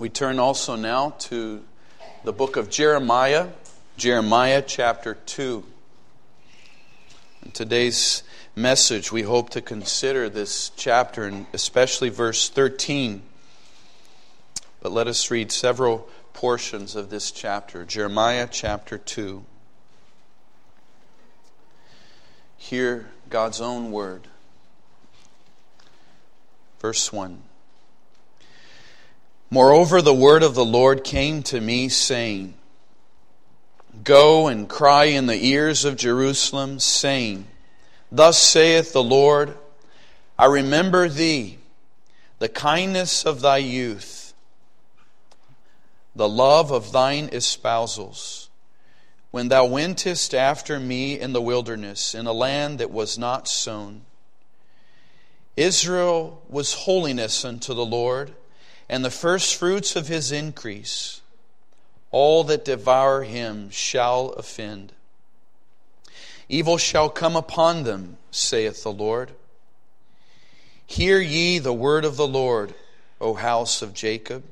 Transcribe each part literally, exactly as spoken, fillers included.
We turn also now to the book of Jeremiah, Jeremiah chapter two. In today's message, we hope to consider this chapter, and especially verse thirteen. But let us read several portions of this chapter. Jeremiah chapter two. Hear God's own word. Verse one. Moreover, the word of the Lord came to me, saying, Go and cry in the ears of Jerusalem, saying, Thus saith the Lord, I remember thee, the kindness of thy youth, the love of thine espousals, when thou wentest after me in the wilderness, in a land that was not sown. Israel was holiness unto the Lord, and the firstfruits of his increase. All that devour him shall offend. Evil shall come upon them, saith the Lord. Hear ye the word of the Lord, O house of Jacob,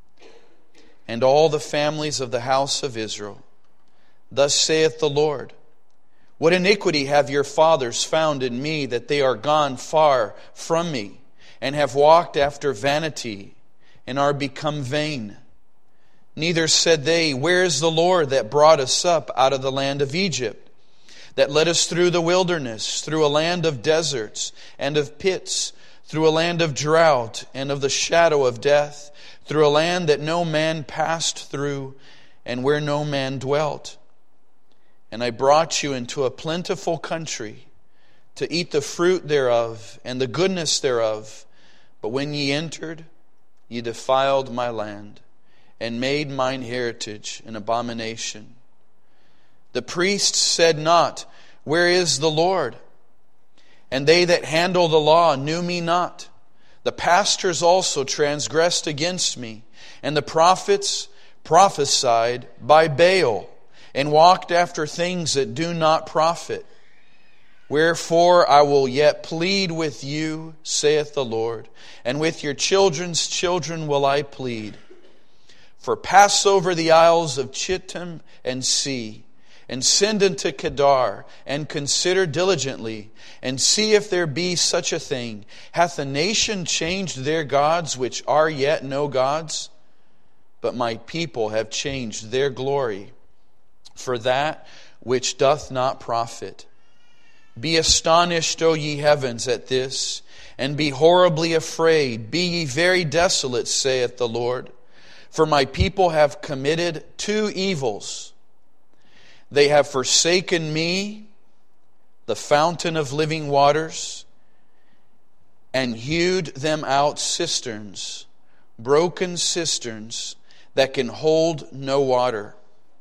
and all the families of the house of Israel. Thus saith the Lord, What iniquity have your fathers found in me, that they are gone far from me, and have walked after vanity, and are become vain? Neither said they, Where is the Lord that brought us up out of the land of Egypt, that led us through the wilderness, through a land of deserts and of pits, through a land of drought and of the shadow of death, through a land that no man passed through, and where no man dwelt? And I brought you into a plentiful country, to eat the fruit thereof and the goodness thereof. But when ye entered, ye defiled my land, and made mine heritage an abomination. The priests said not, Where is the Lord? And they that handle the law knew me not. The pastors also transgressed against me, and the prophets prophesied by Baal, and walked after things that do not profit. Wherefore I will yet plead with you, saith the Lord, and with your children's children will I plead. For pass over the isles of Chittim and see, and send unto Kedar, and consider diligently, and see if there be such a thing. Hath the nation changed their gods, which are yet no gods? But my people have changed their glory for that which doth not profit. Be astonished, O ye heavens, at this, and be horribly afraid. Be ye very desolate, saith the Lord. For my people have committed two evils. They have forsaken me, the fountain of living waters, and hewed them out cisterns, broken cisterns that can hold no water.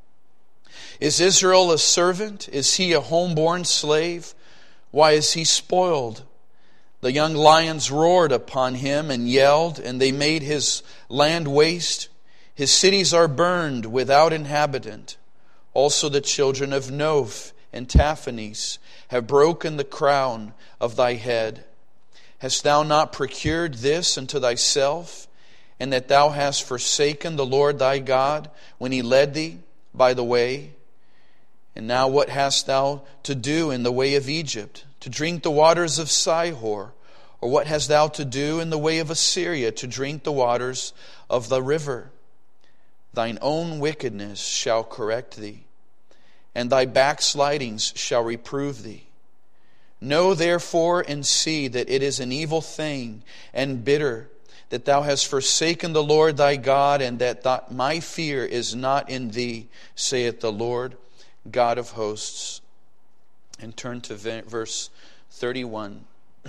Is Israel a servant? Is he a homeborn slave? Why is he spoiled? The young lions roared upon him and yelled, and they made his land waste. His cities are burned without inhabitant. Also the children of Noph and Taphanes have broken the crown of thy head. Hast thou not procured this unto thyself, and that thou hast forsaken the Lord thy God when he led thee by the way? And now what hast thou to do in the way of Egypt, to drink the waters of Sihor? Or what hast thou to do in the way of Assyria, to drink the waters of the river? Thine own wickedness shall correct thee, and thy backslidings shall reprove thee. Know therefore and see that it is an evil thing and bitter, that thou hast forsaken the Lord thy God, and that th- my fear is not in thee, saith the Lord God of hosts. And turn to verse thirty-one.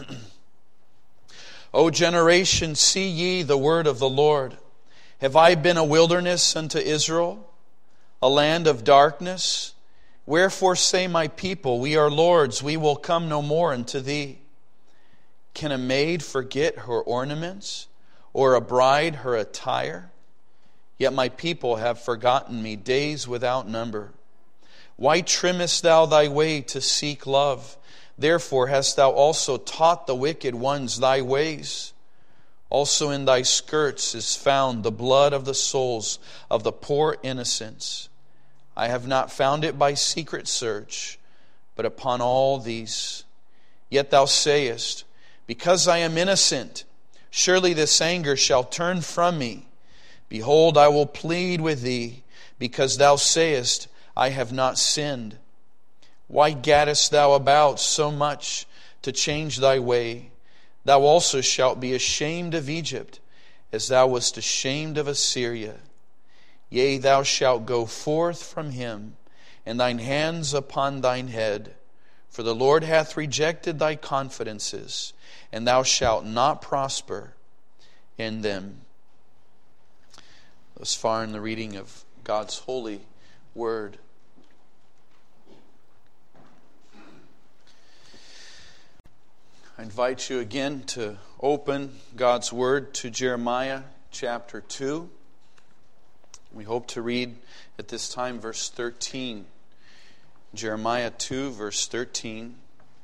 O generation, see ye the word of the Lord. Have I been a wilderness unto Israel, a land of darkness? Wherefore say my people, We are lords, we will come no more unto thee. Can a maid forget her ornaments, or a bride her attire? Yet my people have forgotten me days without number. Why trimmest thou thy way to seek love? Therefore hast thou also taught the wicked ones thy ways. Also in thy skirts is found the blood of the souls of the poor innocents. I have not found it by secret search, but upon all these. Yet thou sayest, because I am innocent, surely this anger shall turn from me. Behold, I will plead with thee, because thou sayest, I have not sinned. Why gaddest thou about so much to change thy way? Thou also shalt be ashamed of Egypt, as thou wast ashamed of Assyria. Yea, thou shalt go forth from him, and thine hands upon thine head. For the Lord hath rejected thy confidences, and thou shalt not prosper in them. Thus far in the reading of God's holy word. I invite you again to open God's word to Jeremiah chapter two. We hope to read at this time verse thirteen. Jeremiah two, verse thirteen.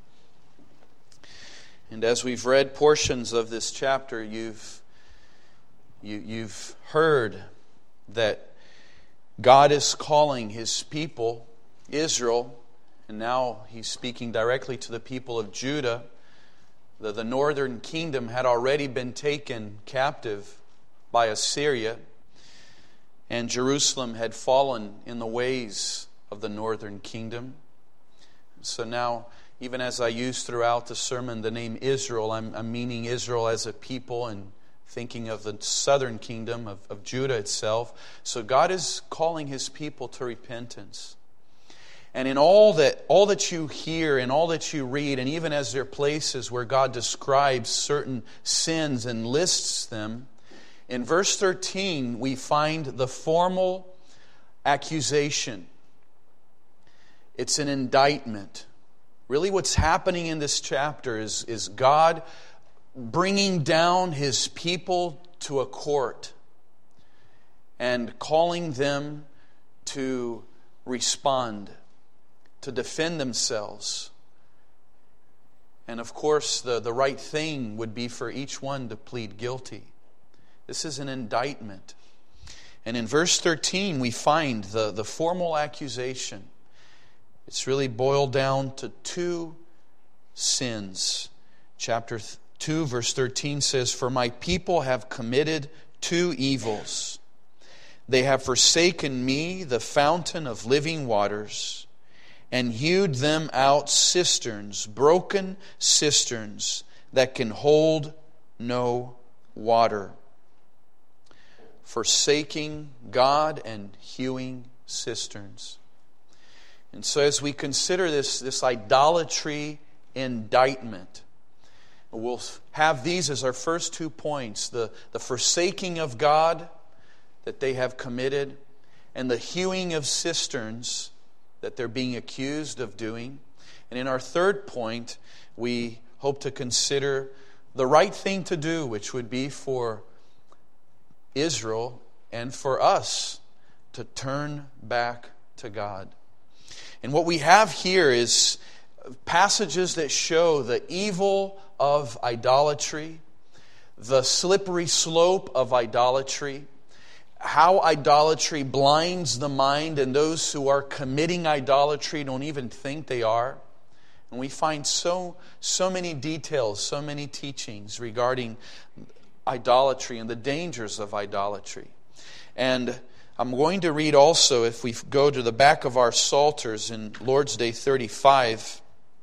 And as we've read portions of this chapter, you've you, you've heard that God is calling His people, Israel, and now He's speaking directly to the people of Judah. The, the northern kingdom had already been taken captive by Assyria, and Jerusalem had fallen in the ways of the northern kingdom. So now, even as I use throughout the sermon the name Israel, I'm, I'm meaning Israel as a people and thinking of the southern kingdom of, of Judah itself. So God is calling His people to repentance. And in all that all that you hear and all that you read, and even as there are places where God describes certain sins and lists them, in verse thirteen we find the formal accusation. It's an indictment. Really what's happening in this chapter is, is God bringing down His people to a court and calling them to respond, to defend themselves. And of course, the, the right thing would be for each one to plead guilty. This is an indictment. And in verse thirteen, we find the, the formal accusation. It's really boiled down to two sins. Chapter two, verse thirteen says, For my people have committed two evils. They have forsaken me, the fountain of living waters, and hewed them out cisterns, broken cisterns that can hold no water. Forsaking God and hewing cisterns. And so as we consider this, this idolatry indictment, we'll have these as our first two points. The, the forsaking of God that they have committed, and the hewing of cisterns that they're being accused of doing. And in our third point, we hope to consider the right thing to do, which would be for Israel and for us to turn back to God. And what we have here is passages that show the evil of idolatry, the slippery slope of idolatry, how idolatry blinds the mind, and those who are committing idolatry don't even think they are. And we find so, so many details, so many teachings regarding idolatry and the dangers of idolatry. And I'm going to read also, if we go to the back of our Psalters in Lord's Day thirty-five,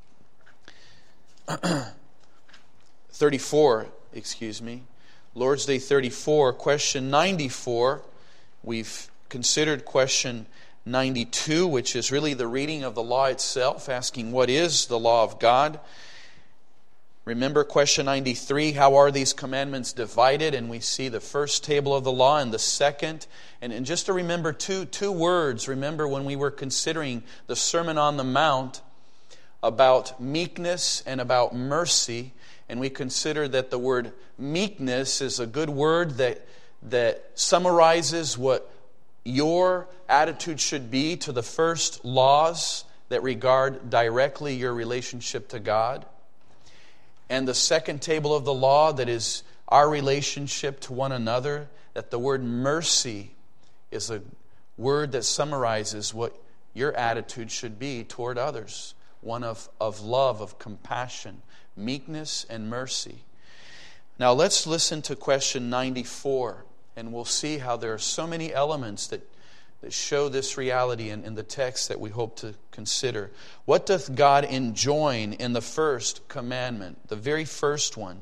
thirty-four, excuse me, Lord's Day thirty-four, question ninety-four. We've considered question ninety-two, which is really the reading of the law itself, asking what is the law of God. Remember question ninety-three, how are these commandments divided? And we see the first table of the law and the second. And, and just to remember two, two words, remember when we were considering the Sermon on the Mount about meekness and about mercy, and we considered that the word meekness is a good word that, that summarizes what your attitude should be to the first laws that regard directly your relationship to God. And the second table of the law that is our relationship to one another, that the word mercy is a word that summarizes what your attitude should be toward others. One of, of love, of compassion, meekness, and mercy. Now let's listen to question ninety-four, and we'll see how there are so many elements that, that show this reality in, in the text that we hope to consider. What doth God enjoin in the first commandment, the very first one?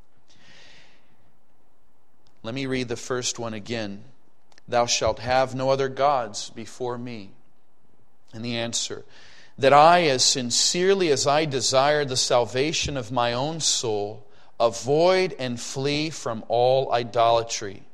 Let me read the first one again. Thou shalt have no other gods before me. And the answer, that I, as sincerely as I desire the salvation of my own soul, avoid and flee from all idolatry,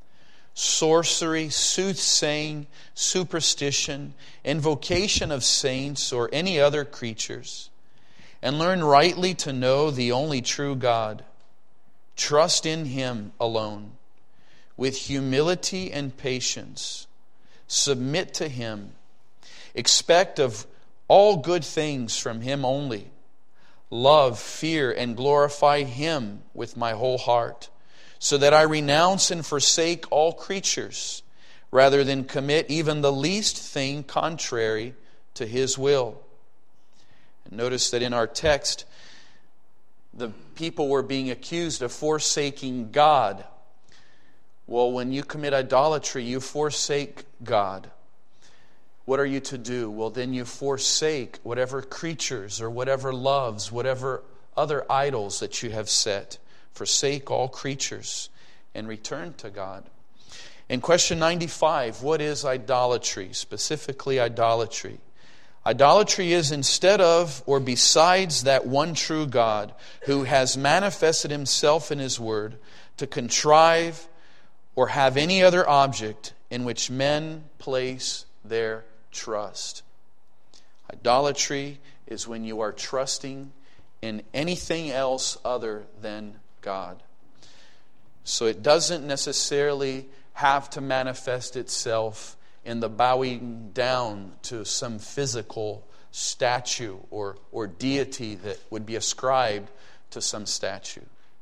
sorcery, soothsaying, superstition, invocation of saints or any other creatures, and learn rightly to know the only true God. Trust in Him alone, with humility and patience. Submit to Him. Expect of all good things from Him only. Love, fear, and glorify Him with my whole heart, so that I renounce and forsake all creatures, rather than commit even the least thing contrary to His will. And notice that in our text, the people were being accused of forsaking God. Well, when you commit idolatry, you forsake God. What are you to do? Well, then you forsake whatever creatures or whatever loves, whatever other idols that you have set. Forsake all creatures and return to God. In question ninety-five, what is idolatry? Specifically, idolatry. Idolatry is instead of or besides that one true God who has manifested Himself in His Word to contrive or have any other object in which men place their trust. Idolatry is when you are trusting in anything else other than God. So it doesn't necessarily have to manifest itself in the bowing down to some physical statue or, or deity that would be ascribed to some statue.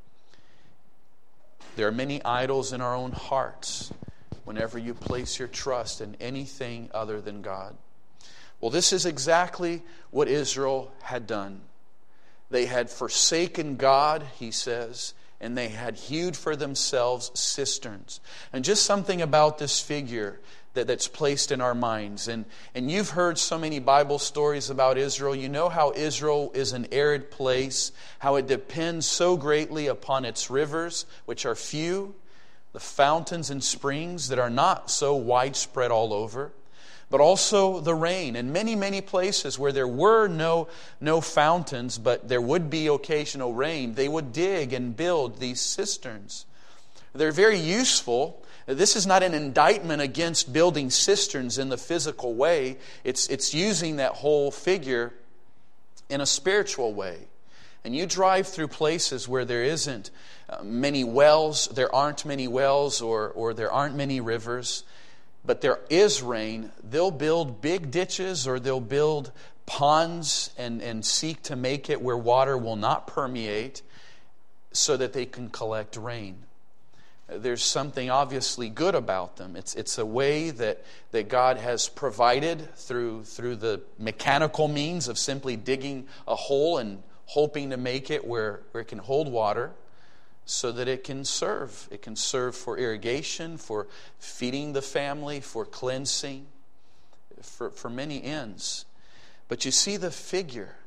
There are many idols in our own hearts whenever you place your trust in anything other than God. Well, this is exactly what Israel had done. They had forsaken God, he says, and they had hewed for themselves cisterns. And just something about this figure that, that's placed in our minds. And, and you've heard so many Bible stories about Israel. You know how Israel is an arid place, how it depends so greatly upon its rivers, which are few, the fountains and springs that are not so widespread all over, but also the rain. In many, many places where there were no, no fountains, but there would be occasional rain, they would dig and build these cisterns. They're very useful. This is not an indictment against building cisterns in the physical way. It's, it's using that whole figure in a spiritual way. And you drive through places where there isn't uh, many wells, there aren't many wells, or, or there aren't many rivers, but there is rain, they'll build big ditches or they'll build ponds and, and seek to make it where water will not permeate so that they can collect rain. There's something obviously good about them. It's it's a way that, that God has provided through through the mechanical means of simply digging a hole and hoping to make it where, where it can hold water so that it can serve. It can serve for irrigation, for feeding the family, for cleansing, for, for many ends. But you see the figure,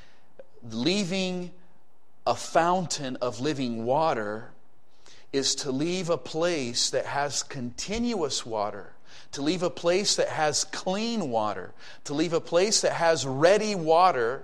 leaving a fountain of living water is to leave a place that has continuous water, to leave a place that has clean water, to leave a place that has ready water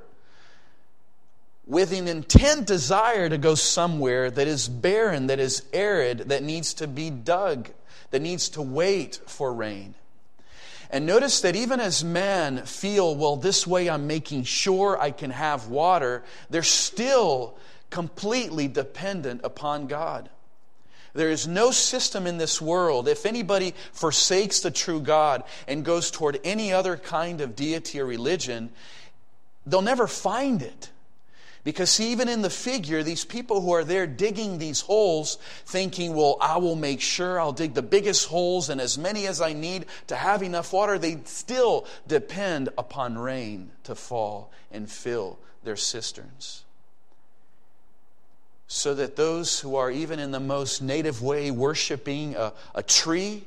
with an intent desire to go somewhere that is barren, that is arid, that needs to be dug, that needs to wait for rain. And notice that even as men feel, well, this way I'm making sure I can have water, they're still completely dependent upon God. There is no system in this world. If anybody forsakes the true God and goes toward any other kind of deity or religion, they'll never find it. Because see, even in the figure, these people who are there digging these holes, thinking, well, I will make sure I'll dig the biggest holes and as many as I need to have enough water, they still depend upon rain to fall and fill their cisterns. So that those who are even in the most native way worshiping a, a tree,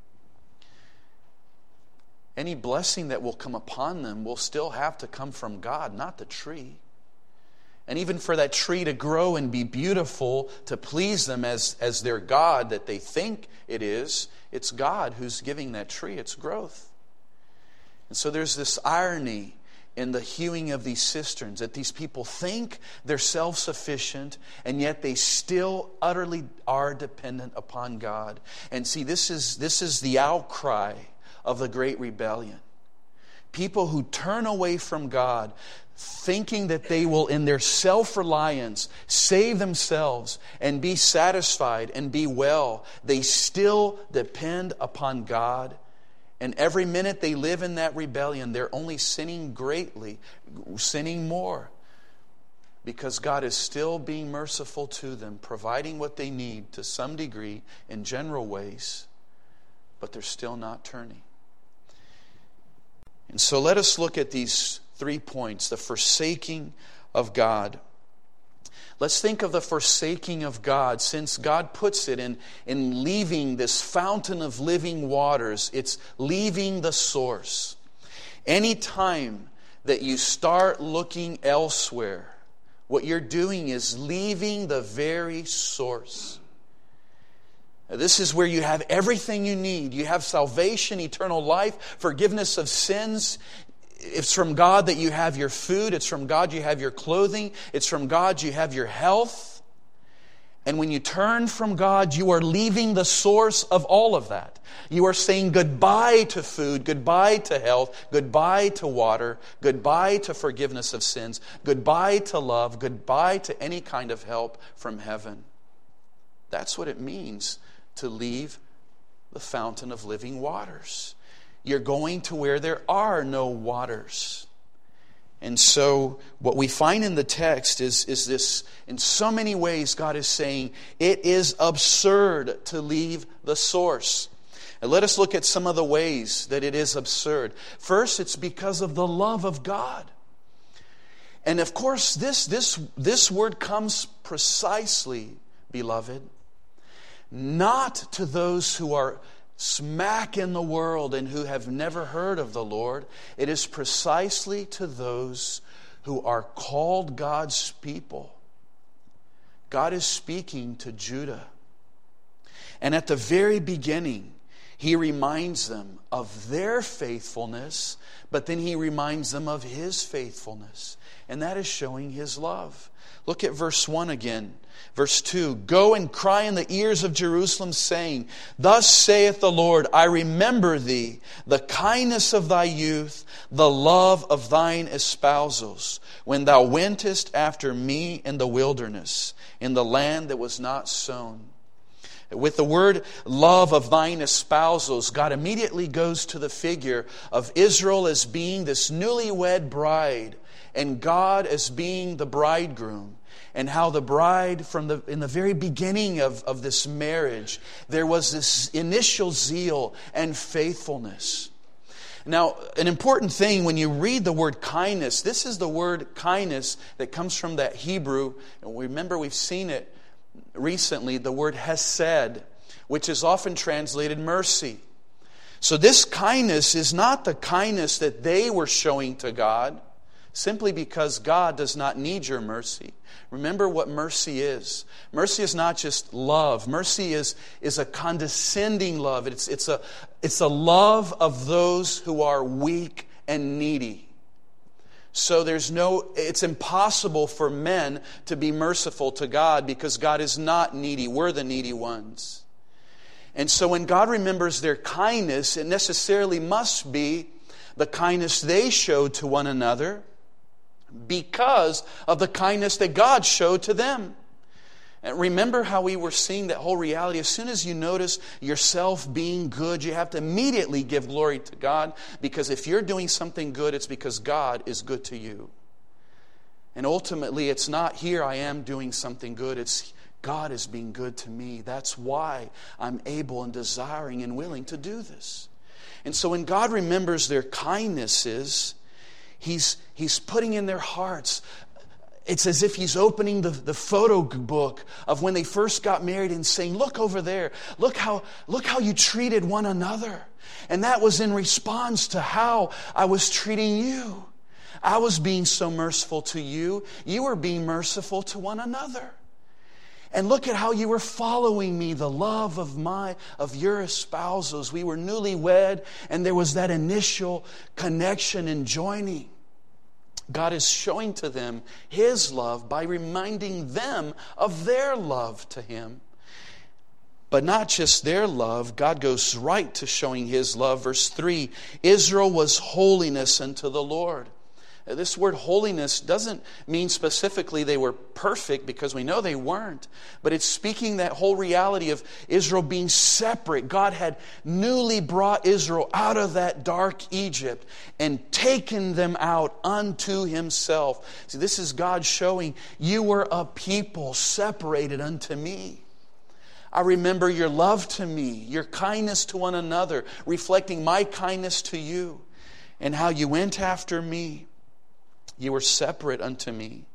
any blessing that will come upon them will still have to come from God, not the tree. And even for that tree to grow and be beautiful, to please them as, as their God that they think it is, it's God who's giving that tree its growth. And so there's this irony in the hewing of these cisterns, that these people think they're self-sufficient, and yet they still utterly are dependent upon God. And see, this is, this is the outcry of the Great Rebellion. People who turn away from God, thinking that they will, in their self-reliance, save themselves and be satisfied and be well, they still depend upon God. And every minute they live in that rebellion, they're only sinning greatly, sinning more. Because God is still being merciful to them, providing what they need to some degree in general ways, but they're still not turning. And so let us look at these three points. The forsaking of God. Let's think of the forsaking of God, since God puts it in, in leaving this fountain of living waters. It's leaving the source. Any time that you start looking elsewhere, what you're doing is leaving the very source. Now, this is where you have everything you need. You have salvation, eternal life, forgiveness of sins. It's from God that you have your food. It's from God you have your clothing. It's from God you have your health. And when you turn from God, you are leaving the source of all of that. You are saying goodbye to food, goodbye to health, goodbye to water, goodbye to forgiveness of sins, goodbye to love, goodbye to any kind of help from heaven. That's what it means to leave the fountain of living waters. You're going to where there are no waters. And so what we find in the text is, is this, in so many ways God is saying, it is absurd to leave the source. And let us look at some of the ways that it is absurd. First, it's because of the love of God. And of course, this, this, this word comes precisely, beloved, not to those who are smack in the world and who have never heard of the Lord. It is precisely to those who are called God's people. God is speaking to Judah. And at the very beginning, He reminds them of their faithfulness, but then He reminds them of His faithfulness. And that is showing His love. Look at verse one again. Verse two, go and cry in the ears of Jerusalem, saying, thus saith the Lord, I remember thee, the kindness of thy youth, the love of thine espousals, when thou wentest after me in the wilderness, in the land that was not sown. With the word love of thine espousals, God immediately goes to the figure of Israel as being this newlywed bride, and God as being the bridegroom. And how the bride, from the in the very beginning of, of this marriage, there was this initial zeal and faithfulness. Now, an important thing when you read the word kindness, this is the word kindness that comes from that Hebrew. And remember, we've seen it recently, the word hesed, which is often translated mercy. So this kindness is not the kindness that they were showing to God, simply because God does not need your mercy. Remember what mercy is. Mercy is not just love. Mercy is, is a condescending love. It's, it's, a, it's a love of those who are weak and needy. So there's no, it's impossible for men to be merciful to God because God is not needy. We're the needy ones. And so when God remembers their kindness, it necessarily must be the kindness they showed to one another, because of the kindness that God showed to them. And remember how we were seeing that whole reality. As soon as you notice yourself being good, you have to immediately give glory to God. Because if you're doing something good, it's because God is good to you. And ultimately, it's not here I am doing something good. It's God is being good to me. That's why I'm able and desiring and willing to do this. And so when God remembers their kindnesses, He's, he's putting in their hearts. It's as if He's opening the, the photo book of when they first got married and saying, look over there. Look how, look how you treated one another. And that was in response to how I was treating you. I was being so merciful to you. You were being merciful to one another. And look at how you were following me, the love of my of your espousals. We were newlywed, and there was that initial connection and joining. God is showing to them His love by reminding them of their love to Him. But not just their love, God goes right to showing His love. Verse three, Israel was holiness unto the Lord. This word holiness doesn't mean specifically they were perfect, because we know they weren't. But it's speaking that whole reality of Israel being separate. God had newly brought Israel out of that dark Egypt and taken them out unto Himself. See, this is God showing, you were a people separated unto me. I remember your love to me, your kindness to one another, reflecting my kindness to you, and how you went after me. You were separate unto me.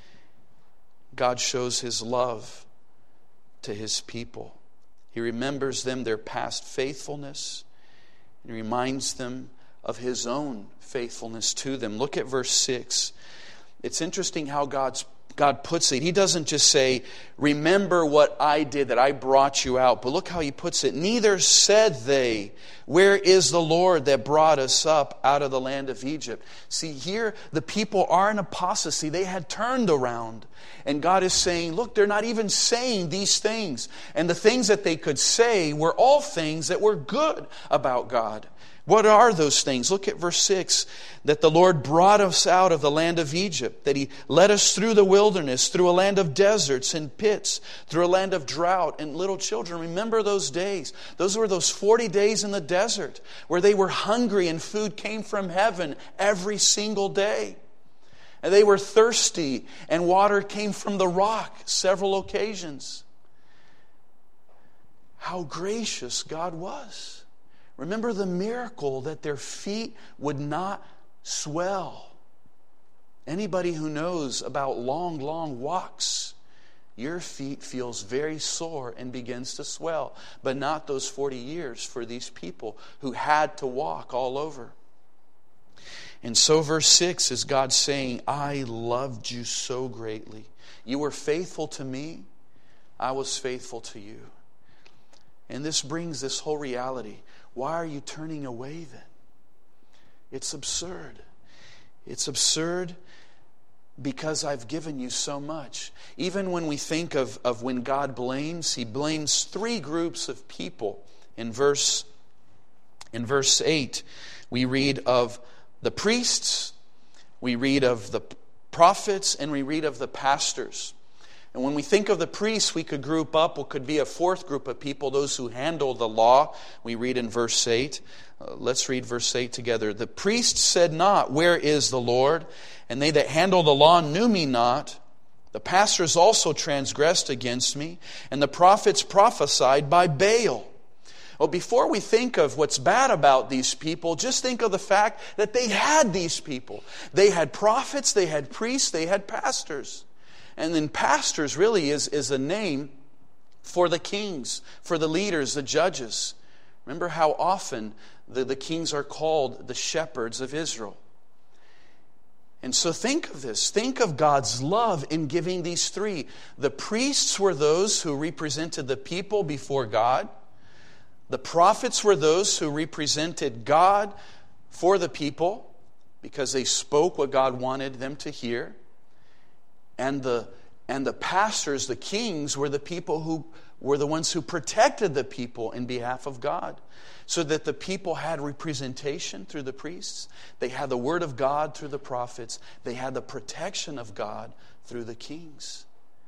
God shows His love to His people. He remembers them, their past faithfulness. He reminds them of His own faithfulness to them. Look at verse six. It's interesting how God's God puts it. He doesn't just say, remember what I did, that I brought you out. But look how He puts it. Neither said they, where is the Lord that brought us up out of the land of Egypt? See, here the people are in apostasy. They had turned around. And God is saying, look, they're not even saying these things. And the things that they could say were all things that were good about God. What are those things? Look at verse six. That the Lord brought us out of the land of Egypt. That He led us through the wilderness, through a land of deserts and pits, through a land of drought. And little children, remember those days. Those were those forty days in the desert where they were hungry and food came from heaven every single day. And they were thirsty and water came from the rock several occasions. How gracious God was. Remember the miracle that their feet would not swell. Anybody who knows about long, long walks, your feet feels very sore and begins to swell. But not those forty years for these people who had to walk all over. And so verse six is God saying, I loved you so greatly. You were faithful to me. I was faithful to you. And this brings this whole reality. Why are you turning away then? It's absurd. It's absurd because I've given you so much. Even when we think of, of when God blames, He blames three groups of people. In verse, in verse eight, we read of the priests, we read of the prophets, and we read of the pastors. And when we think of the priests, we could group up, what could be a fourth group of people, those who handle the law. We read in verse eight. Uh, let's read verse eight together. The priests said not, where is the Lord? And they that handle the law knew me not. The pastors also transgressed against me, and the prophets prophesied by Baal. Well, before we think of what's bad about these people, just think of the fact that they had these people. They had prophets, they had priests, they had pastors. And then pastors really is, is a name for the kings, for the leaders, the judges. Remember how often the, the kings are called the shepherds of Israel. And so think of this. Think of God's love in giving these three. The priests were those who represented the people before God. The prophets were those who represented God for the people because they spoke what God wanted them to hear. And the, and the pastors, the kings, were the people who were the ones who protected the people in behalf of God. So that the people had representation through the priests. They had the word of God through the prophets. They had the protection of God through the kings.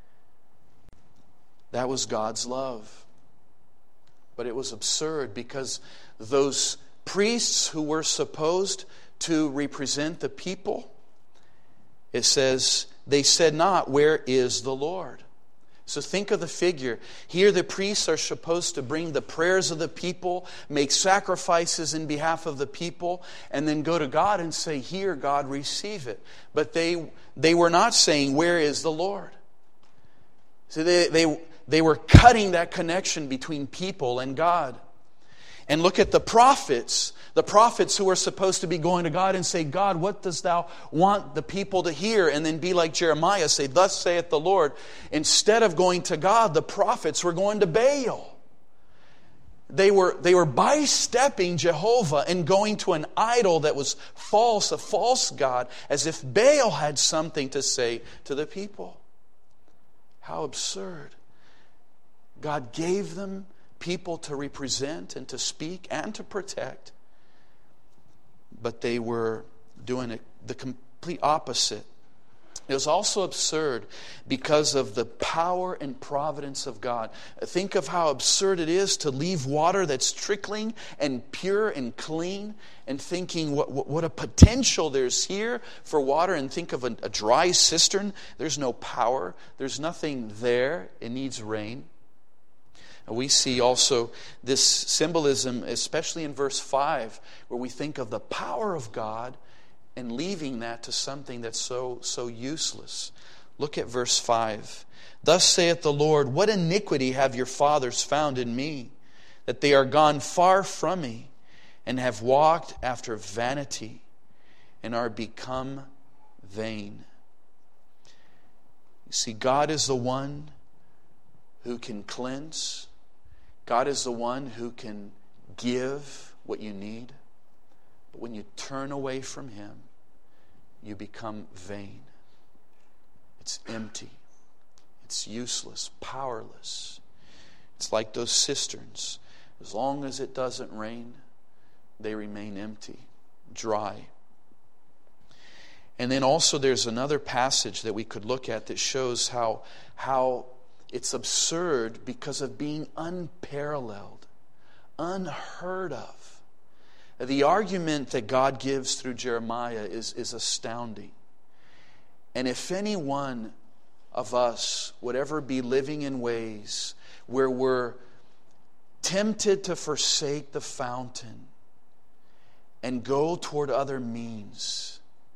That was God's love. But it was absurd because those priests who were supposed to represent the people, it says, they said not, where is the Lord? So think of the figure. Here the priests are supposed to bring the prayers of the people, make sacrifices in behalf of the people, and then go to God and say, here, God, receive it. But they they were not saying, where is the Lord? So they, they, they were cutting that connection between people and God. And look at the prophets. The prophets who are supposed to be going to God and say, God, what dost thou want the people to hear? And then be like Jeremiah, say, thus saith the Lord. Instead of going to God, the prophets were going to Baal. They were, they were bystepping Jehovah and going to an idol that was false, a false god, as if Baal had something to say to the people. How absurd. God gave them people to represent and to speak and to protect. But they were doing the complete opposite. It was also absurd because of the power and providence of God. Think of how absurd it is to leave water that's trickling and pure and clean, and thinking what, what, what a potential there's here for water, and think of a, a dry cistern. There's no power. There's nothing there. It needs rain. We see also this symbolism, especially in verse five, where we think of the power of God and leaving that to something that's so, so useless. Look at verse five. Thus saith the Lord, what iniquity have your fathers found in me, that they are gone far from me, and have walked after vanity, and are become vain. You see, God is the one who can cleanse. God is the one who can give what you need. But when you turn away from Him, you become vain. It's empty. It's useless, powerless. It's like those cisterns. As long as it doesn't rain, they remain empty, dry. And then also there's another passage that we could look at that shows how how it's absurd because of being unparalleled, unheard of. The argument that God gives through Jeremiah is, is astounding. And if any one of us would ever be living in ways where we're tempted to forsake the fountain and go toward other means,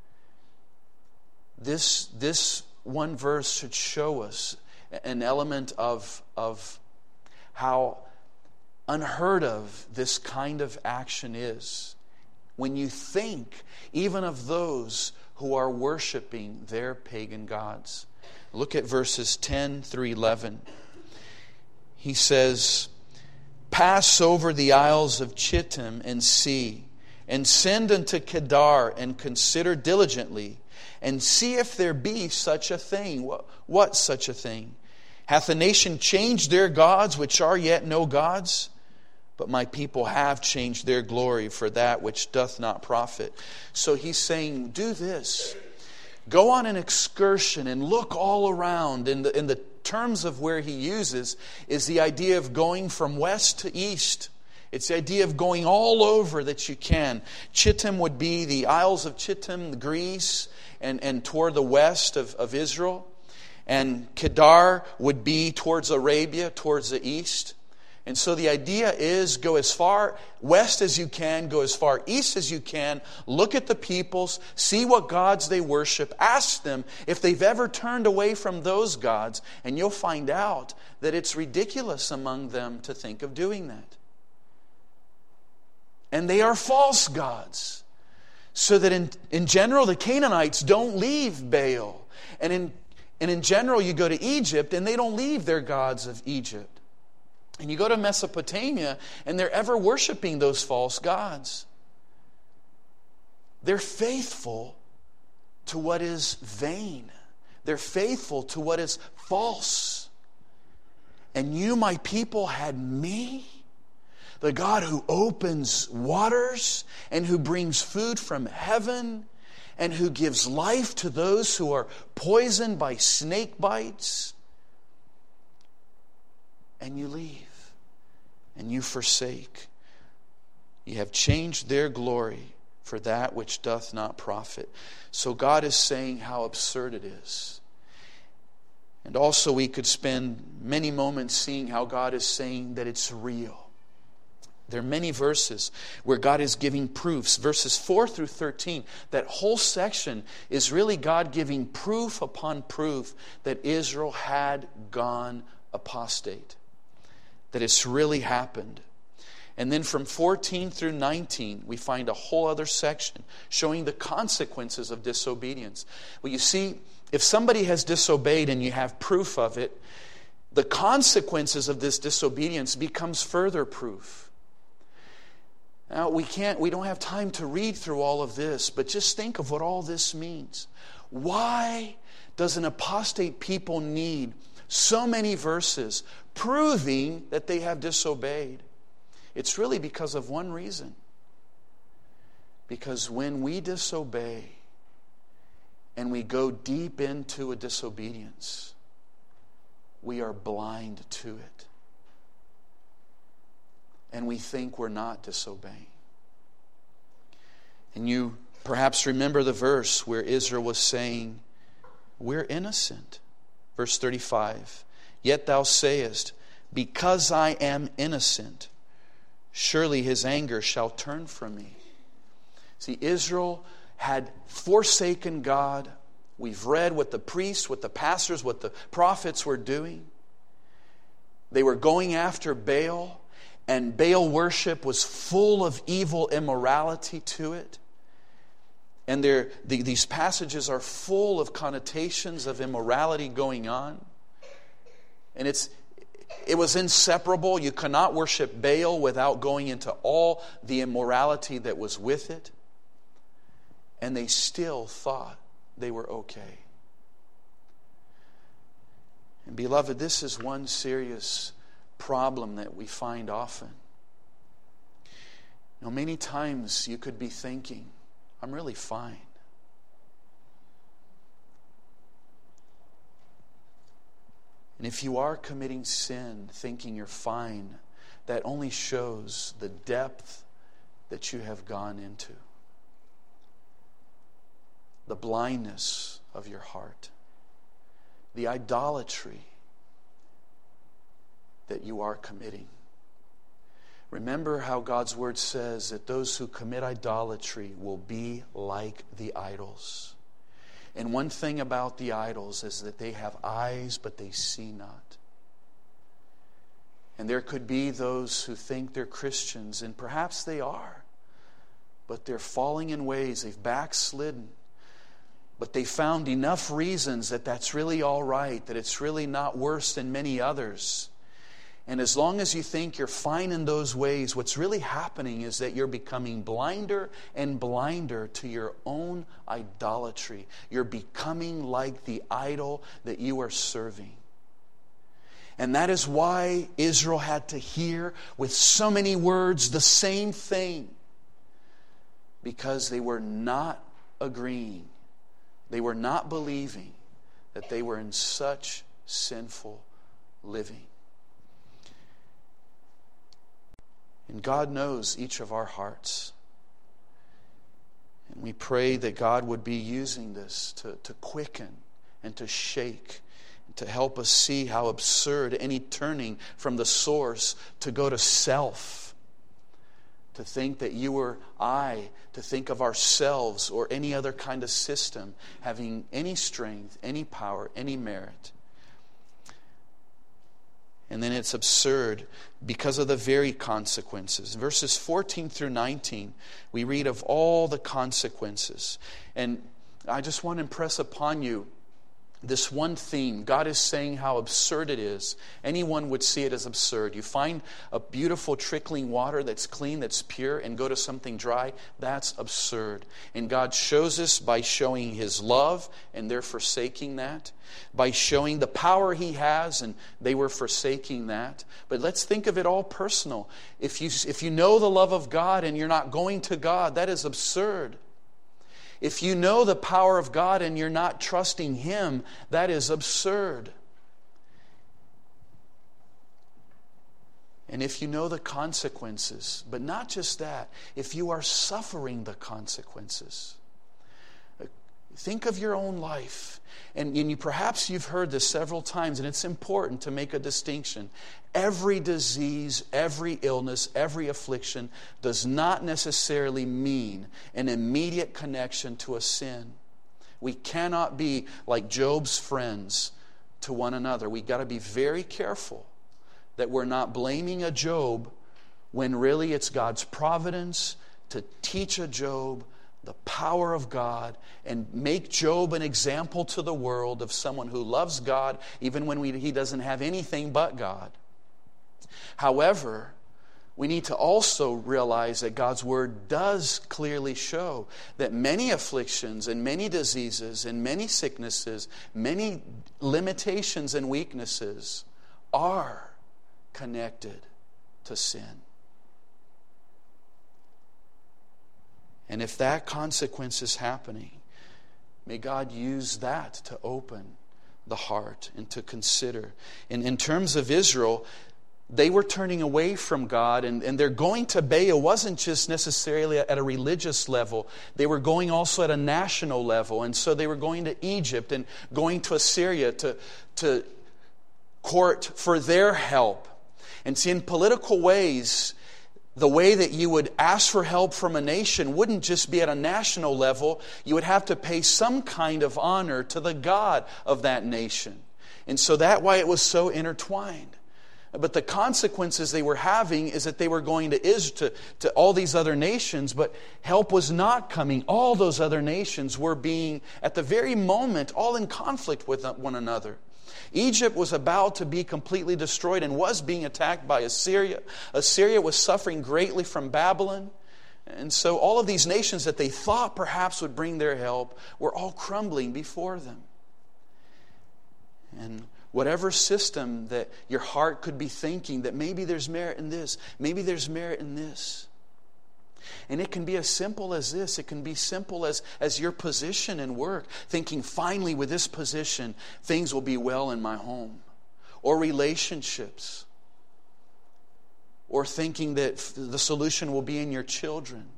this, this one verse should show us an element of, of how unheard of this kind of action is. When you think even of those who are worshiping their pagan gods. Look at verses ten through eleven. He says, pass over the isles of Chittim and see, and send unto Kedar, and consider diligently, and see if there be such a thing. What, what such a thing? Hath the nation changed their gods, which are yet no gods? But my people have changed their glory for that which doth not profit. So he's saying, do this. Go on an excursion and look all around. In the, in the terms of where he uses is the idea of going from west to east. It's the idea of going all over that you can. Chittim would be the Isles of Chittim, Greece, and, and toward the west of, of Israel. And Kedar would be towards Arabia, towards the east. And so the idea is go as far west as you can, go as far east as you can, look at the peoples, see what gods they worship, ask them if they've ever turned away from those gods, and you'll find out that it's ridiculous among them to think of doing that. And they are false gods. So that in, in general, the Canaanites don't leave Baal. And in, and in general, you go to Egypt, and they don't leave their gods of Egypt. And you go to Mesopotamia, and they're ever worshiping those false gods. They're faithful to what is vain. They're faithful to what is false. And you, my people, had me, the God who opens waters and who brings food from heaven and who gives life to those who are poisoned by snake bites. And you leave. And you forsake. You have changed their glory for that which doth not profit. So God is saying how absurd it is. And also we could spend many moments seeing how God is saying that it's real. There are many verses where God is giving proofs. Verses four through thirteen, that whole section is really God giving proof upon proof that Israel had gone apostate. That it's really happened. And then from fourteen through nineteen, we find a whole other section showing the consequences of disobedience. Well, you see, if somebody has disobeyed and you have proof of it, the consequences of this disobedience becomes further proof. Now, we can't, we don't have time to read through all of this, but just think of what all this means. Why does an apostate people need so many verses proving that they have disobeyed? It's really because of one reason. Because when we disobey and we go deep into a disobedience, we are blind to it. And we think we're not disobeying. And you perhaps remember the verse where Israel was saying, we're innocent. Verse thirty-five, yet thou sayest, because I am innocent, surely his anger shall turn from me. See, Israel had forsaken God. We've read what the priests, what the pastors, what the prophets were doing. They were going after Baal. And Baal worship was full of evil immorality to it. And there, the, these passages are full of connotations of immorality going on. And it's it was inseparable. You cannot worship Baal without going into all the immorality that was with it. And they still thought they were okay. And beloved, this is one serious problem that we find often. You know, many times you could be thinking, I'm really fine. And if you are committing sin, thinking you're fine, that only shows the depth that you have gone into. The blindness of your heart. The idolatry that you are committing. Remember how God's word says that those who commit idolatry will be like the idols. And one thing about the idols is that they have eyes, but they see not. And there could be those who think they're Christians, and perhaps they are, but they're falling in ways, they've backslidden. But they found enough reasons that that's really all right, that it's really not worse than many others. And as long as you think you're fine in those ways, what's really happening is that you're becoming blinder and blinder to your own idolatry. You're becoming like the idol that you are serving. And that is why Israel had to hear with so many words the same thing. Because they were not agreeing. They were not believing that they were in such sinful living. And God knows each of our hearts. And we pray that God would be using this to, to quicken and to shake, and to help us see how absurd any turning from the source to go to self, to think that you or I, to think of ourselves or any other kind of system having any strength, any power, any merit. And then it's absurd because of the very consequences. Verses fourteen through nineteen, we read of all the consequences. And I just want to impress upon you this one theme. God is saying how absurd it is. Anyone would see it as absurd. You find a beautiful trickling water that's clean, that's pure, and go to something dry. That's absurd. And God shows us by showing His love, and they're forsaking that. By showing the power He has, and they were forsaking that. But let's think of it all personal. If you, if you know the love of God and you're not going to God, that is absurd. If you know the power of God and you're not trusting Him, that is absurd. And if you know the consequences, but not just that, if you are suffering the consequences, think of your own life. And, and you perhaps you've heard this several times, and it's important to make a distinction. Every disease, every illness, every affliction does not necessarily mean an immediate connection to a sin. We cannot be like Job's friends to one another. We've got to be very careful that we're not blaming a Job when really it's God's providence to teach a Job the power of God and make Job an example to the world of someone who loves God even when we, he doesn't have anything but God. However, we need to also realize that God's Word does clearly show that many afflictions and many diseases and many sicknesses, many limitations and weaknesses are connected to sin. And if that consequence is happening, may God use that to open the heart and to consider. In, in terms of Israel, they were turning away from God, and, and their going to Baal wasn't just necessarily at a religious level. They were going also at a national level. And so they were going to Egypt and going to Assyria to, to court for their help. And see, in political ways, the way that you would ask for help from a nation wouldn't just be at a national level. You would have to pay some kind of honor to the God of that nation. And so that's why it was so intertwined. But the consequences they were having is that they were going to Israel, to, to all these other nations, but help was not coming. All those other nations were being, at the very moment, all in conflict with one another. Egypt was about to be completely destroyed and was being attacked by Assyria. Assyria was suffering greatly from Babylon. And so all of these nations that they thought perhaps would bring their help were all crumbling before them. And whatever system that your heart could be thinking that maybe there's merit in this, maybe there's merit in this. And it can be as simple as this. It can be simple as, as your position in work. Thinking, finally, with this position, things will be well in my home. Or relationships. Or thinking that the solution will be in your children.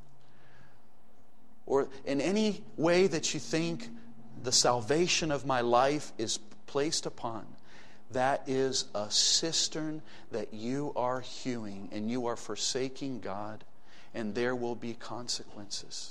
Or in any way that you think the salvation of my life is placed upon. That is a cistern that you are hewing and you are forsaking God. And there will be consequences.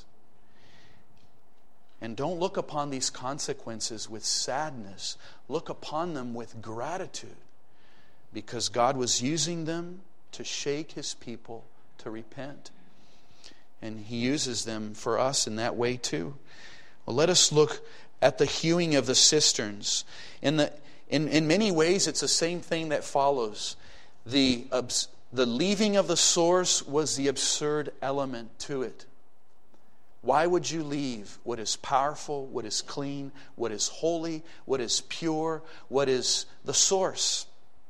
And don't look upon these consequences with sadness. Look upon them with gratitude. Because God was using them to shake His people to repent. And He uses them for us in that way too. Well, let us look at the hewing of the cisterns. In, the, in, in many ways, it's the same thing that follows. The obs- The leaving of the source was the absurd element to it. Why would you leave what is powerful, what is clean, what is holy, what is pure, what is the source?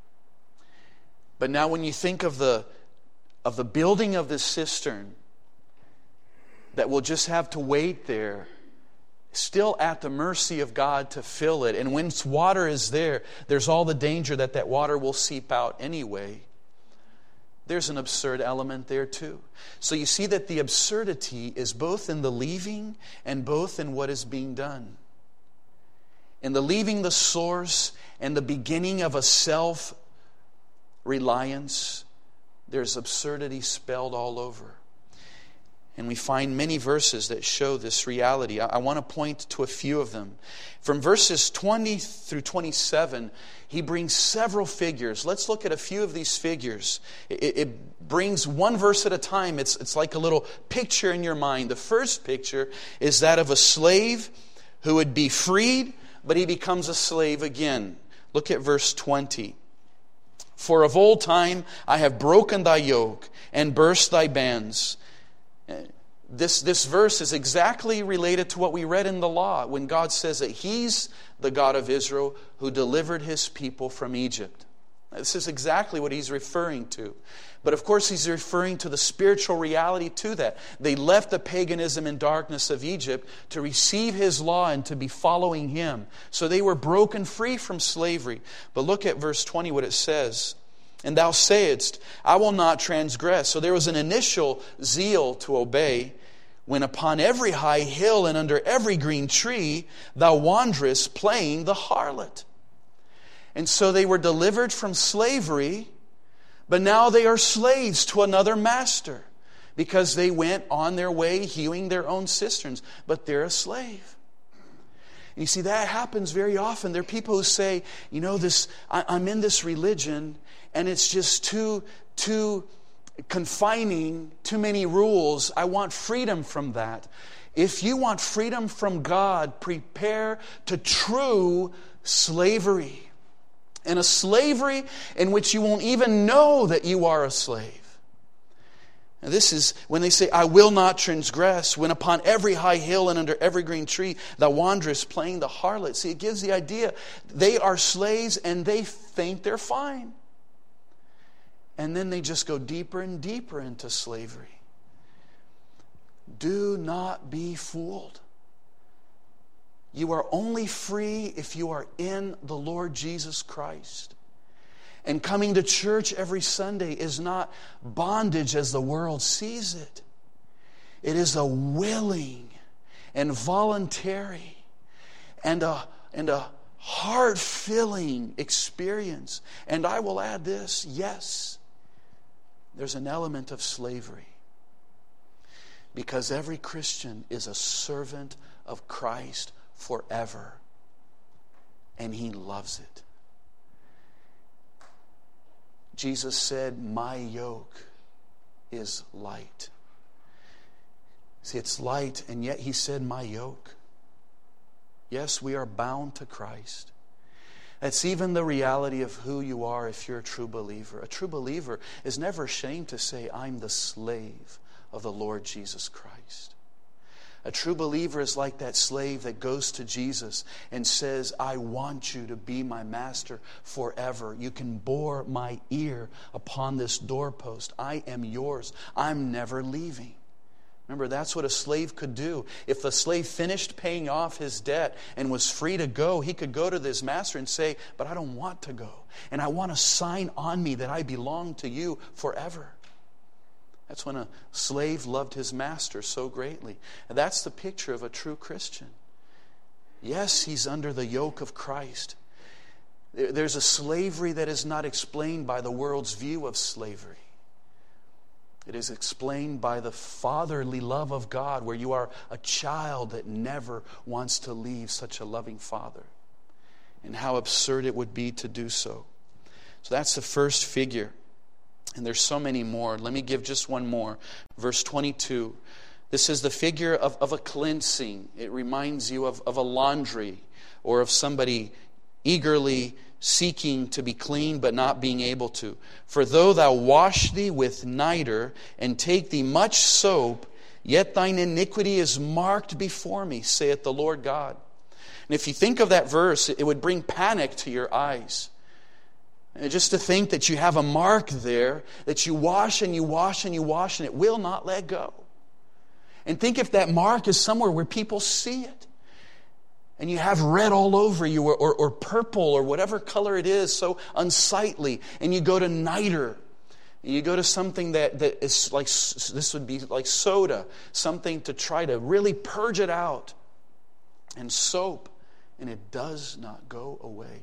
But now when you think of the, of the building of this cistern that will just have to wait there, still at the mercy of God to fill it. And when water is there, there's all the danger that that water will seep out anyway. There's an absurd element there too. So you see that the absurdity is both in the leaving and both in what is being done. In the leaving the source and the beginning of a self-reliance, there's absurdity spelled all over. And we find many verses that show this reality. I, I want to point to a few of them. From verses twenty through twenty-seven, he brings several figures. Let's look at a few of these figures. It, it brings one verse at a time. It's, it's like a little picture in your mind. The first picture is that of a slave who would be freed, but he becomes a slave again. Look at verse twenty. For of old time I have broken thy yoke and burst thy bands. This, this verse is exactly related to what we read in the law when God says that He's the God of Israel who delivered His people from Egypt. This is exactly what He's referring to. But of course He's referring to the spiritual reality to that. They left the paganism and darkness of Egypt to receive His law and to be following Him. So they were broken free from slavery. But look at verse twenty, what it says. And thou sayest, I will not transgress. So there was an initial zeal to obey, when upon every high hill and under every green tree thou wanderest playing the harlot. And so they were delivered from slavery, but now they are slaves to another master, because they went on their way hewing their own cisterns, but they're a slave. And you see, that happens very often. There are people who say, you know, this I, I'm in this religion, and it's just too, too confining, too many rules. I want freedom from that. If you want freedom from God, prepare to true slavery. And a slavery in which you won't even know that you are a slave. And this is when they say, I will not transgress, when upon every high hill and under every green tree thou wanderest playing the harlot. See, it gives the idea they are slaves and they think they're fine. And then they just go deeper and deeper into slavery. Do not be fooled. You are only free if you are in the Lord Jesus Christ. And coming to church every Sunday is not bondage as the world sees it. It is a willing and voluntary and a, and a heart-filling experience. And I will add this, yes, there's an element of slavery. Because every Christian is a servant of Christ forever. And he loves it. Jesus said, my yoke is light. See, it's light, and yet he said, my yoke. Yes, we are bound to Christ. That's even the reality of who you are if you're a true believer. A true believer is never ashamed to say, I'm the slave of the Lord Jesus Christ. A true believer is like that slave that goes to Jesus and says, I want you to be my master forever. You can bore my ear upon this doorpost. I am yours. I'm never leaving. Remember, that's what a slave could do. If the slave finished paying off his debt and was free to go, he could go to his master and say, but I don't want to go. And I want a sign on me that I belong to you forever. That's when a slave loved his master so greatly. And that's the picture of a true Christian. Yes, he's under the yoke of Christ. There's a slavery that is not explained by the world's view of slavery. It is explained by the fatherly love of God, where you are a child that never wants to leave such a loving father. And how absurd it would be to do so. So that's the first figure. And there's so many more. Let me give just one more. Verse twenty-two. This is the figure of, of a cleansing. It reminds you of, of a laundry, or of somebody eagerly seeking to be clean but not being able to. For though thou wash thee with niter and take thee much soap, yet thine iniquity is marked before me, saith the Lord God. And if you think of that verse, it would bring panic to your eyes. And just to think that you have a mark there, that you wash and you wash and you wash and it will not let go. And think if that mark is somewhere where people see it. And you have red all over you, or, or, or purple, or whatever color it is, so unsightly. And you go to niter. And you go to something that, that is like, this would be like soda. Something to try to really purge it out. And soap. And it does not go away.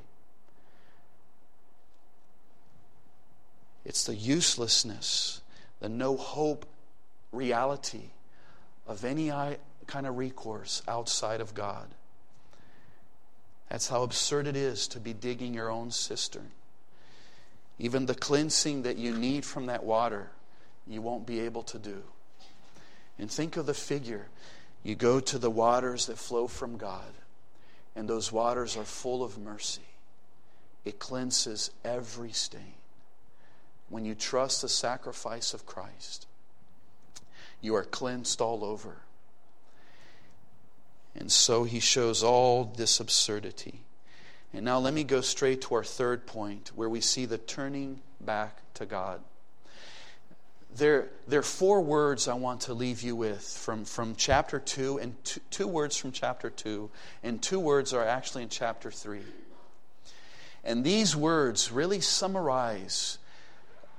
It's the uselessness, the no hope reality of any kind of recourse outside of God. That's how absurd it is to be digging your own cistern. Even the cleansing that you need from that water, you won't be able to do. And think of the figure. You go to the waters that flow from God, and those waters are full of mercy. It cleanses every stain. When you trust the sacrifice of Christ, you are cleansed all over. And so he shows all this absurdity. And now let me go straight to our third point, where we see the turning back to God. There, there are four words I want to leave you with from, from chapter two, and two, two words from chapter two, and two words are actually in chapter three. And these words really summarize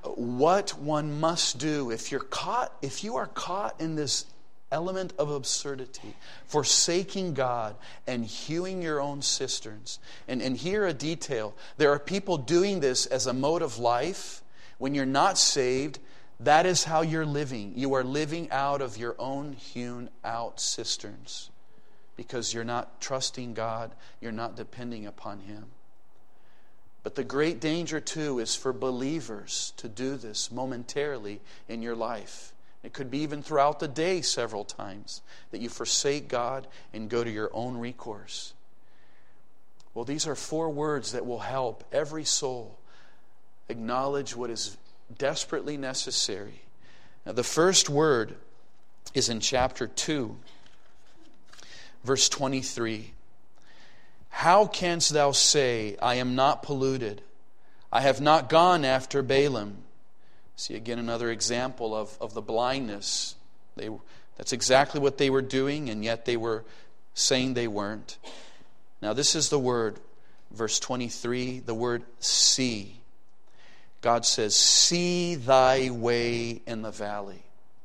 what one must do if you're caught, if you are caught in this element of absurdity, forsaking God and hewing your own cisterns. And, and here a detail. There are people doing this as a mode of life. When you're not saved, that is how you're living. You are living out of your own hewn out cisterns because you're not trusting God. You're not depending upon Him. But the great danger, too, is for believers to do this momentarily in your life. It could be even throughout the day several times that you forsake God and go to your own recourse. Well, these are four words that will help every soul acknowledge what is desperately necessary. Now, the first word is in chapter two, verse twenty-three. How canst thou say, I am not polluted? I have not gone after Balaam. See, again, another example of, of the blindness. They, that's exactly what they were doing, and yet they were saying they weren't. Now, this is the word, verse twenty-three, the word see. God says, see thy way in the valley.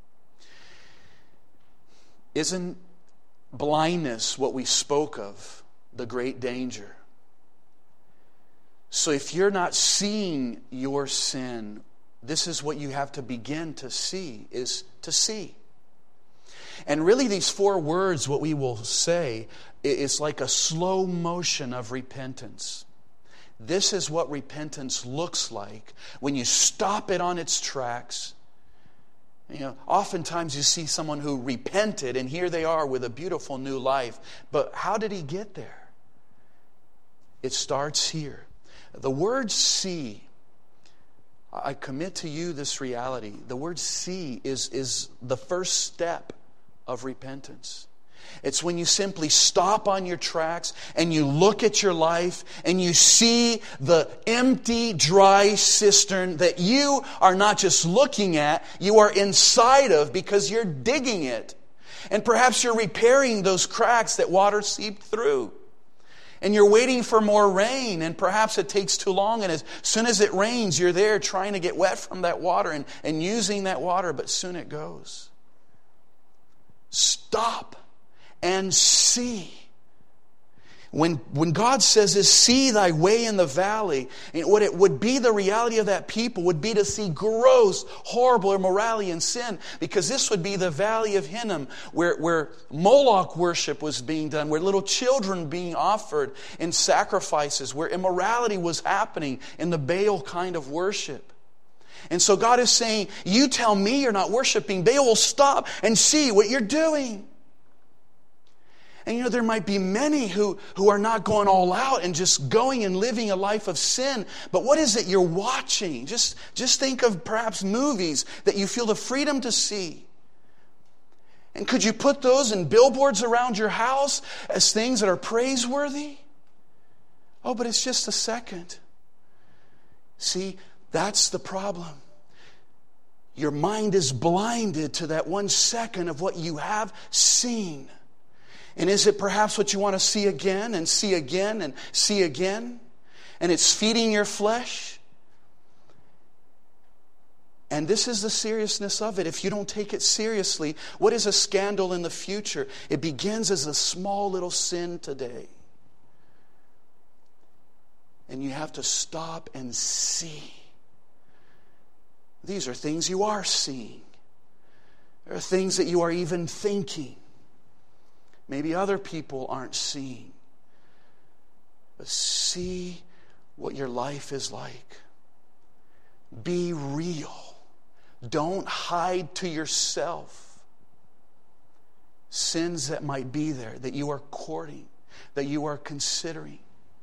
Isn't blindness what we spoke of, the great danger? So if you're not seeing your sin, this is what you have to begin to see, is to see. And really these four words, what we will say, is like a slow motion of repentance. This is what repentance looks like when you stop it on its tracks. You know, oftentimes you see someone who repented, and here they are with a beautiful new life. But how did he get there? It starts here. The word see, I commit to you this reality. The word see is, is the first step of repentance. It's when you simply stop on your tracks and you look at your life and you see the empty, dry cistern that you are not just looking at, you are inside of because you're digging it. And perhaps you're repairing those cracks that water seeped through. And you're waiting for more rain, and perhaps it takes too long, and as soon as it rains, you're there trying to get wet from that water and, and using that water, but soon it goes. Stop and see. When, when God says this, see thy way in the valley, and what it would be the reality of that people would be to see gross, horrible immorality and sin, because this would be the valley of Hinnom, where, where Moloch worship was being done, where little children being offered in sacrifices, where immorality was happening in the Baal kind of worship. And so God is saying, you tell me you're not worshiping Baal, well, stop and see what you're doing. And you know, there might be many who, who are not going all out and just going and living a life of sin. But what is it you're watching? Just, just think of perhaps movies that you feel the freedom to see. And could you put those in billboards around your house as things that are praiseworthy? Oh, but it's just a second. See, that's the problem. Your mind is blinded to that one second of what you have seen. And is it perhaps what you want to see again and see again and see again? And it's feeding your flesh? And this is the seriousness of it. If you don't take it seriously, what is a scandal in the future? It begins as a small little sin today. And you have to stop and see. These are things you are seeing. There are things that you are even thinking. Maybe other people aren't seeing. But see what your life is like. Be real. Don't hide to yourself sins that might be there, that you are courting, that you are considering.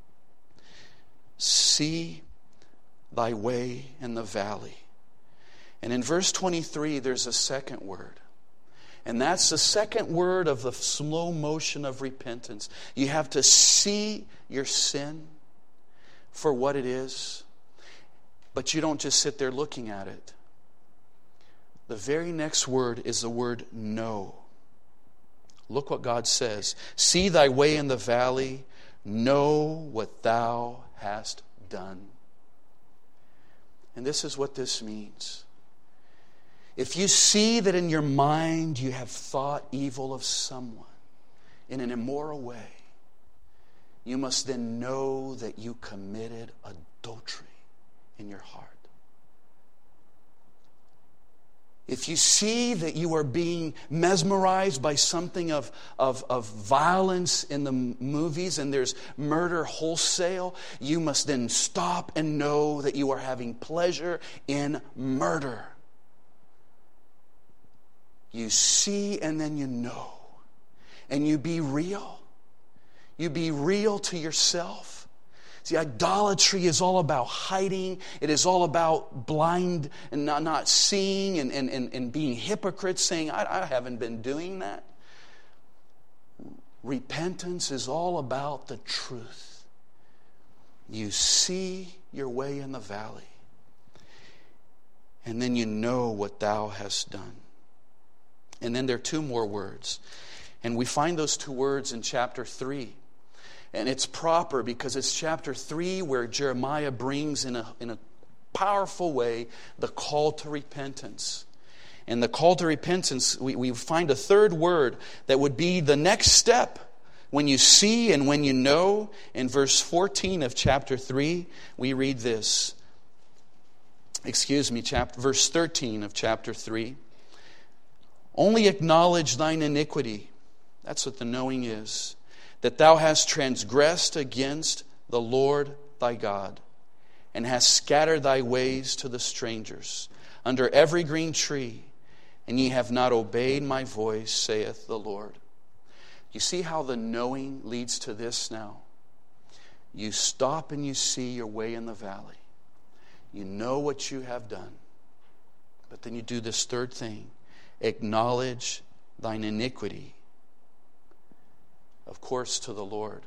See thy way in the valley. And in verse twenty-three, there's a second word. And that's the second word of the slow motion of repentance. You have to see your sin for what it is, but you don't just sit there looking at it. The very next word is the word know. Look what God says. See thy way in the valley, know what thou hast done. And this is what this means. If you see that in your mind you have thought evil of someone in an immoral way, you must then know that you committed adultery in your heart. If you see that you are being mesmerized by something of, of, of violence in the movies and there's murder wholesale, you must then stop and know that you are having pleasure in murder. You see and then you know. And you be real. You be real to yourself. See, idolatry is all about hiding. It is all about blind and not, not seeing and, and, and, and being hypocrites, saying, I, I haven't been doing that. Repentance is all about the truth. You see your way in the valley. And then you know what thou hast done. And then there are two more words. And we find those two words in chapter three. And it's proper because it's chapter three where Jeremiah brings in a, in a powerful way the call to repentance. And the call to repentance, we, we find a third word that would be the next step. When you see and when you know, in verse fourteen of chapter three, we read this. Excuse me, chapter, verse thirteen of chapter three. Only acknowledge thine iniquity. That's what the knowing is. That thou hast transgressed against the Lord thy God, and hast scattered thy ways to the strangers, under every green tree, and ye have not obeyed my voice, saith the Lord. You see how the knowing leads to this now? You stop and you see your way in the valley. You know what you have done. But then you do this third thing. Acknowledge thine iniquity. Of course, to the Lord.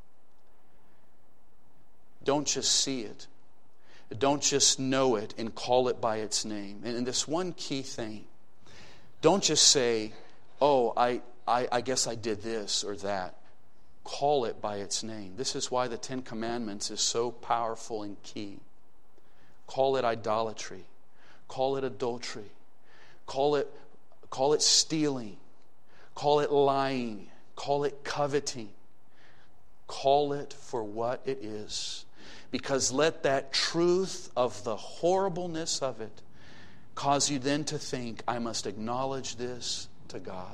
Don't just see it. Don't just know it and call it by its name. And this one key thing. Don't just say, oh, I, I, I guess I did this or that. Call it by its name. This is why the Ten Commandments is so powerful and key. Call it idolatry. Call it adultery. Call it, call it stealing. Call it lying. Call it coveting. Call it for what it is. Because let that truth of the horribleness of it cause you then to think, I must acknowledge this to God.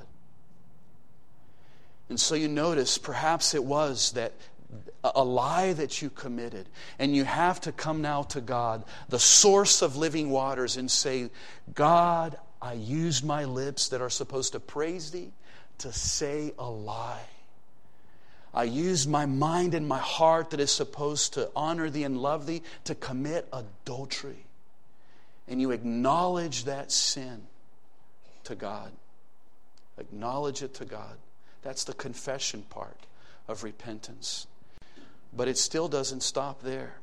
And so you notice, perhaps it was that a lie that you committed, and you have to come now to God, the source of living waters, and say, God, I used my lips that are supposed to praise thee to say a lie. I used my mind and my heart that is supposed to honor thee and love thee to commit adultery. And you acknowledge that sin to God. Acknowledge it to God. That's the confession part of repentance. But it still doesn't stop there.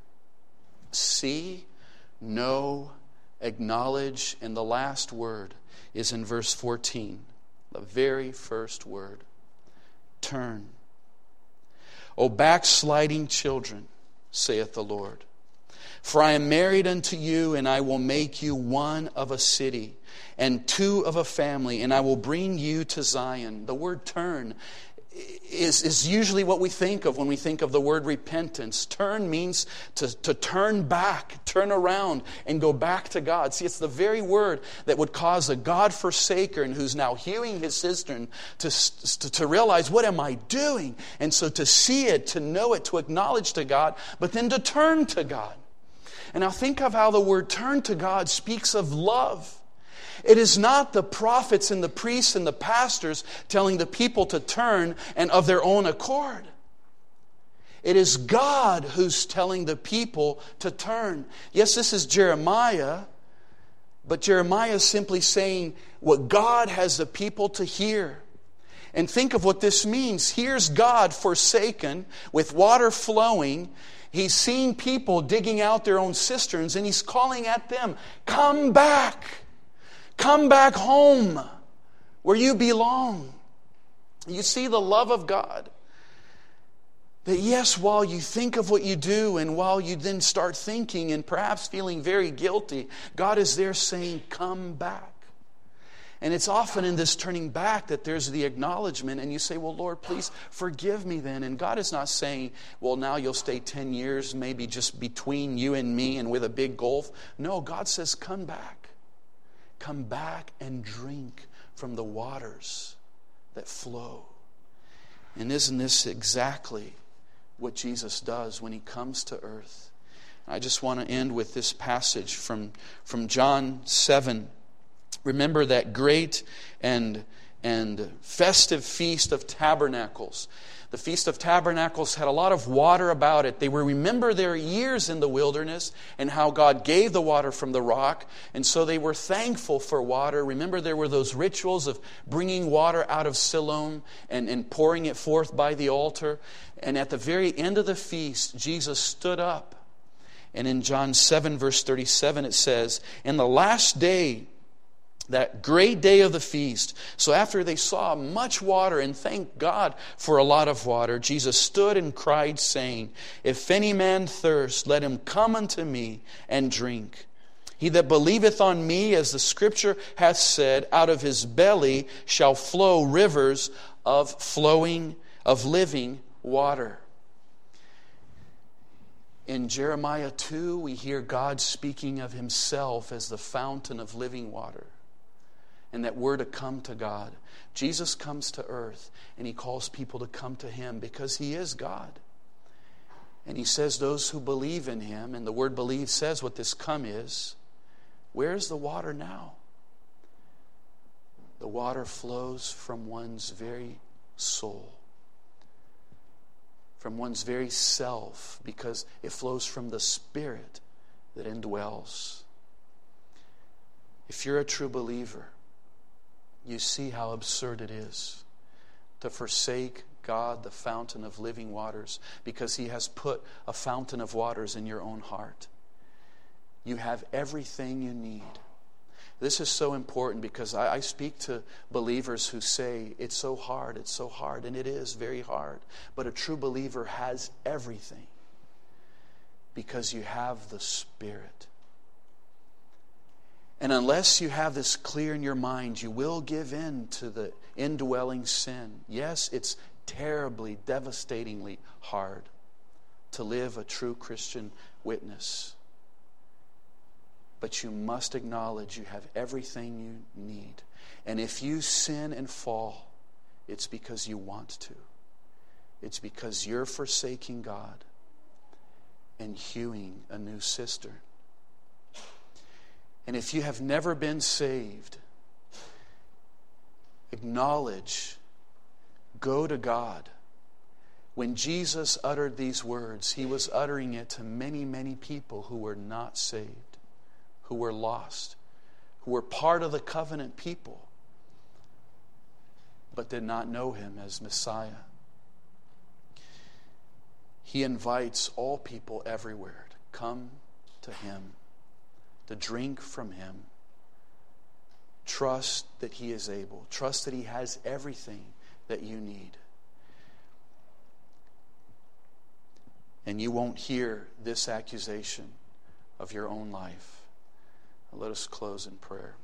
See, know, acknowledge, and the last word is in verse fourteen. The very first word. Turn. O backsliding children, saith the Lord. For I am married unto you, and I will make you one of a city, and two of a family, and I will bring you to Zion. The word turn is, is usually what we think of when we think of the word repentance. Turn means to, to turn back, turn around, and go back to God. See, it's the very word that would cause a God-forsaker who's now hewing his cistern to, to, to realize, what am I doing? And so to see it, to know it, to acknowledge to God, but then to turn to God. And now think of how the word turn to God speaks of love. It is not the prophets and the priests and the pastors telling the people to turn and of their own accord. It is God who's telling the people to turn. Yes, this is Jeremiah, but Jeremiah is simply saying what God has the people to hear. And think of what this means. Here's God forsaken with water flowing. He's seeing people digging out their own cisterns, and he's calling at them, come back. Come back home where you belong. You see the love of God. That yes, while you think of what you do and while you then start thinking and perhaps feeling very guilty, God is there saying, come back. And it's often in this turning back that there's the acknowledgement, and you say, well, Lord, please forgive me then. And God is not saying, well, now you'll stay ten years, maybe just between you and me and with a big gulf. No, God says, come back. Come back and drink from the waters that flow. And isn't this exactly what Jesus does when He comes to earth? I just want to end with this passage from, from John seven. Remember that great and, and festive Feast of Tabernacles. The Feast of Tabernacles had a lot of water about it. They were remember their years in the wilderness and how God gave the water from the rock. And so they were thankful for water. Remember there were those rituals of bringing water out of Siloam and, and pouring it forth by the altar. And at the very end of the feast, Jesus stood up. And in John seven verse thirty-seven it says, in the last day, that great day of the feast. So after they saw much water and thanked God for a lot of water, Jesus stood and cried, saying, if any man thirst, let him come unto me and drink. He that believeth on me, as the Scripture hath said, out of his belly shall flow rivers of flowing, of living water. In Jeremiah two, we hear God speaking of Himself as the fountain of living water. And that we're to come to God. Jesus comes to earth and He calls people to come to Him because He is God. And He says those who believe in Him, and the word believe says what this come is. Where's the water now? The water flows from one's very soul. From one's very self, because it flows from the Spirit that indwells. If you're a true believer, you see how absurd it is to forsake God, the fountain of living waters, because He has put a fountain of waters in your own heart. You have everything you need. This is so important because I, I speak to believers who say, it's so hard, it's so hard, and it is very hard. But a true believer has everything because you have the Spirit. And unless you have this clear in your mind, you will give in to the indwelling sin. Yes, it's terribly, devastatingly hard to live a true Christian witness. But you must acknowledge you have everything you need. And if you sin and fall, it's because you want to. It's because you're forsaking God and hewing a new cistern. And if you have never been saved, acknowledge, go to God. When Jesus uttered these words, He was uttering it to many, many people who were not saved, who were lost, who were part of the covenant people, but did not know Him as Messiah. He invites all people everywhere to come to Him, to drink from Him. Trust that He is able. Trust that He has everything that you need. And you won't hear this accusation of your own life. Let us close in prayer.